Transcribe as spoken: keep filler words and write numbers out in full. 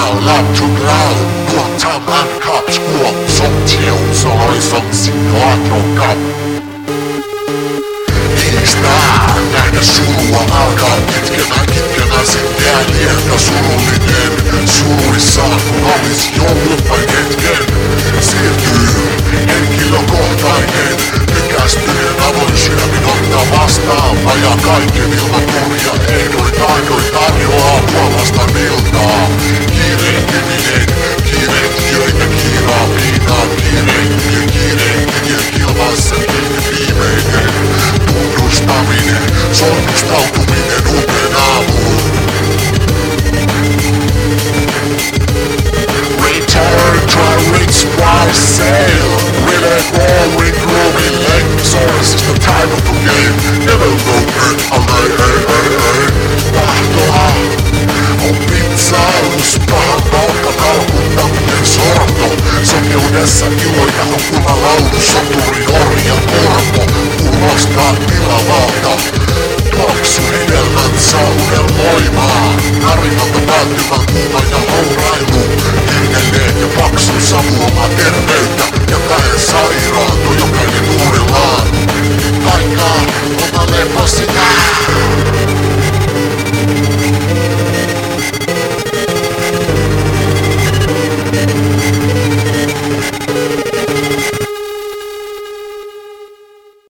nào làm thương lao tuột tham ăn cắp cuộc sống chiều rồi sống sinh hoạt đồ cặp Ihmistä nähdä surua alkaa kitkenä kitkenä sit jää lievä surullinen suruissaan kun olis joulunpäin hetken siirtyy henkilökohtainen tykästyneen avoin sydämin ottaa vastaan vajaa kaiken ilman turja ehdoin taidoin tarjoaa puolesta iltaa kiirehtiminen kiirehtijöitä kiiraa viinaan kiirehtiö kiirehtiö kilvassa viimeinen tunnustaminen sonnustautuminen uuteen aamuun Return to a rich price sale Really growing, growing late Source is the time of the game Never go hurt, alay, ei, ei, ei Tahtoa on pizzailus Pahan palkka kalkuttaminen sorto Sokeudessa iloja on kuva laulu Soturi, orja, orpo Kuulostaa tilavalta Tuoksu hedelmänsä unelmoimaa Tarinalta päätyvän kuva ja hourailu Hirnelleen ja paksun savuomaa terveyttä Jakaen sairaantu jokainen nuorillaan Aikaa, ota lepo sitä